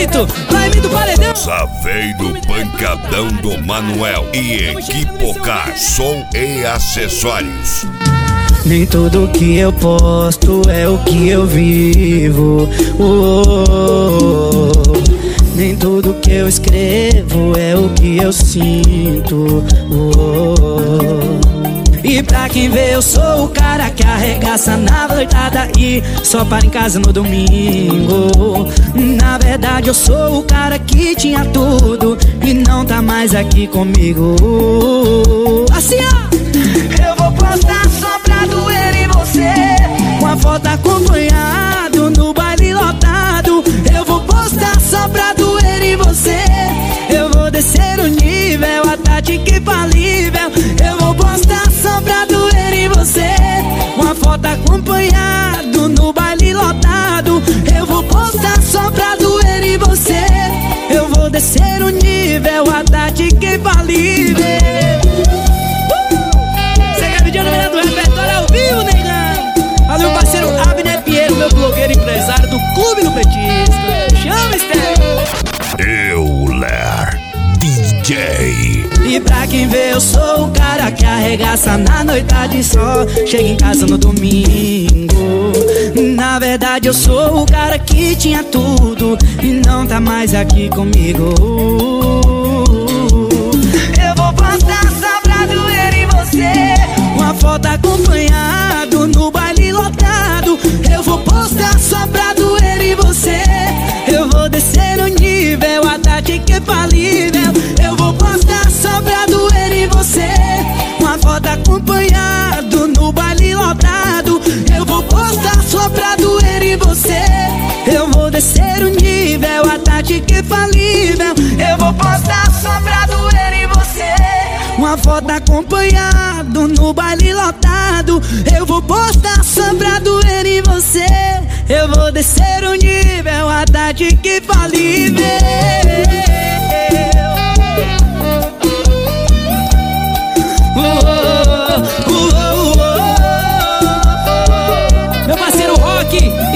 Laimito Paredão. Saveiro Pancadão do Manuel e Equipocar, som e acessórios. Nem tudo que eu posto é o que eu vivo. Nem tudo que eu escrevo é o que eu sinto. E pra quem vê eu sou o cara que arregaça na noitada e só para em casa no domingo. Na verdade eu sou o cara que tinha tudo e não tá mais aqui comigo. Assim ó, eu vou postar só pra doer em você, com a foto acompanhado no baile lotado. Eu vou postar só pra doer em você, eu vou descer o nível, a tática infalível. Eu vou postar só pra doer em você, uma foto acompanhado no baile lotado. Eu vou postar só pra doer em você, eu vou descer o nível, a tática infalível. Você quer pedir a número do repertório ao vivo, negão? Olha o parceiro Abner Pinheiro, meu blogueiro empresário do Clube do Petisco. Chama, Esther. Euler DJ. E pra quem vê eu sou o cara que arregaça na noitada e só chega em casa no domingo. Na verdade eu sou o cara que tinha tudo e não tá mais aqui comigo. Eu vou postar só pra doer em você, uma foto acompanhado no baile lotado. Eu vou postar só pra doer em você, eu vou descer o nível, a tática infalível. Eu vou postar só pra doer em você, uma foto acompanhado no baile lotado. Eu vou postar só pra doer em você, eu vou descer o nível, a tática infalível. Eu vou postar só pra doer em você, uma foto acompanhado no baile lotado. Eu vou postar só pra doer em você, eu vou descer o nível, a tática infalível. Meu parceiro Rock